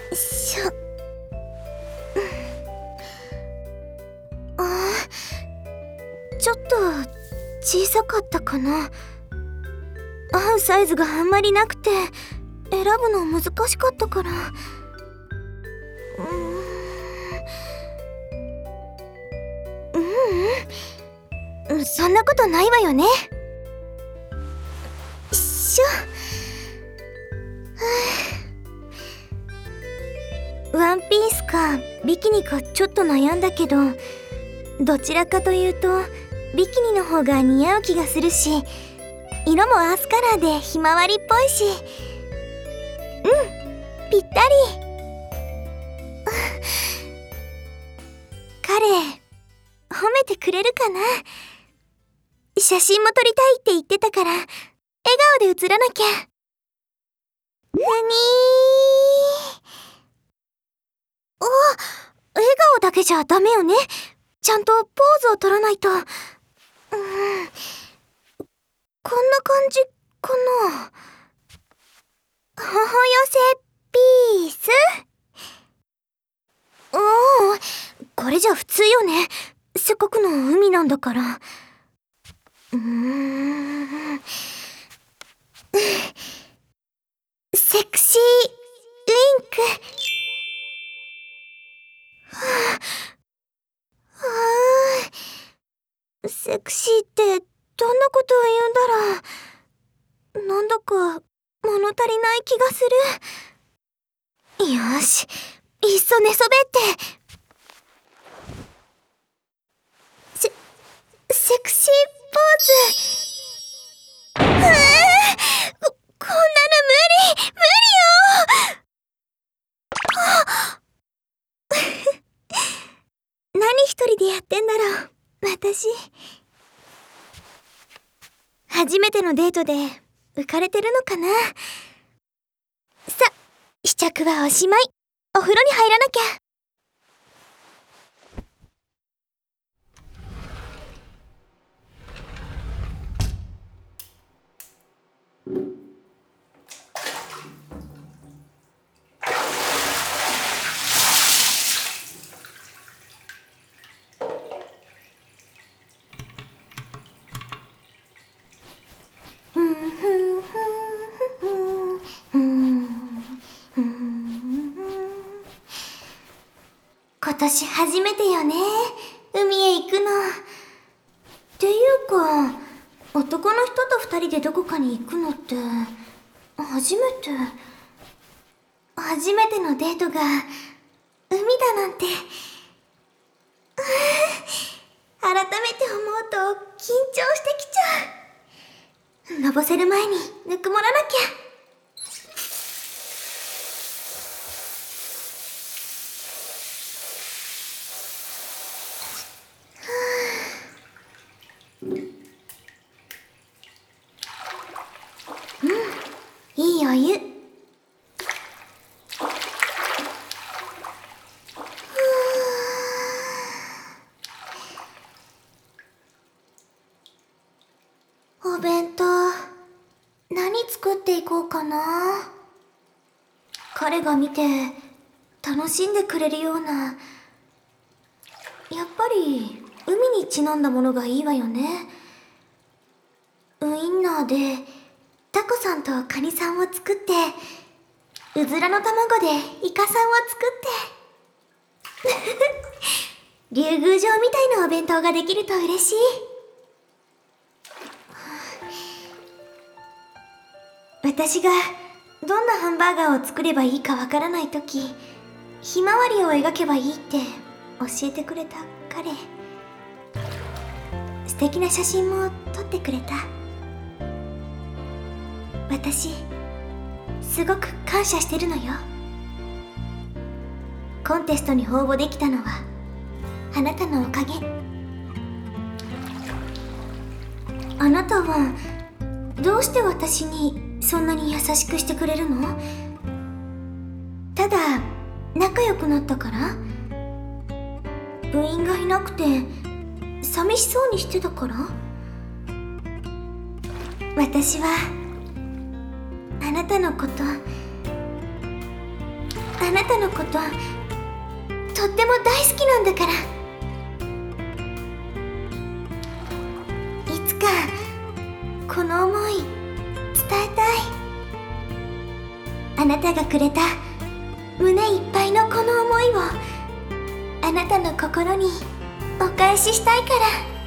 しょ。あ、ちょっと小さかったかな。合うサイズがあんまりなくて選ぶの難しかったから。そんなことないわよね。しょ。ワンピースかビキニかちょっと悩んだけど、どちらかというとビキニの方が似合う気がするし、色もアースカラーでひまわりっぽいし、ぴったり。彼褒めてくれるかな。写真も撮りたいって言ってたから笑顔で写らなきゃ。ふにー。笑顔だけじゃダメよね。ちゃんとポーズを取らないと。こんな感じかな。ほほ寄せピース。これじゃ普通よね。せっかくの海なんだから。セクシーリンク。セクシーってどんなことを言うんだろう。なんだか物足りない気がする。よし、いっそ寝そべってセクシーポーズ。こんなの無理よ。何一人でやってんだろう、私。初めてのデートで浮かれてるのかな。さ、試着はおしまい。お風呂に入らなきゃ。今年初めてよね、海へ行くの。っていうか、男の人と二人でどこかに行くのって初めてのデートが海だなんて。改めて思うと緊張してきちゃう。のぼせる前にぬくもらなきゃ。いいお湯。お弁当何作っていこうかな。彼が見て楽しんでくれるような、やっぱり海にちなんだものがいいわよね。ウインナーでタコさんとカニさんを作って、うずらの卵でイカさんを作って竜宮城みたいなお弁当ができると嬉しい。私がどんなハンバーガーを作ればいいかわからないとき、ひまわりを描けばいいって教えてくれた彼。素敵な写真も撮ってくれた。私すごく感謝してるのよ。コンテストに応募できたのはあなたのおかげ。あなたはどうして私にそんなに優しくしてくれるの？ただ仲良くなったから？部員がいなくて寂しそうにしてたから？私はあなたのこと、ああなたのこととっても大好きなんだから。いつかこの思い伝えたい。あなたがくれた胸いっぱいのこの思いをあなたの心にお返ししたいから。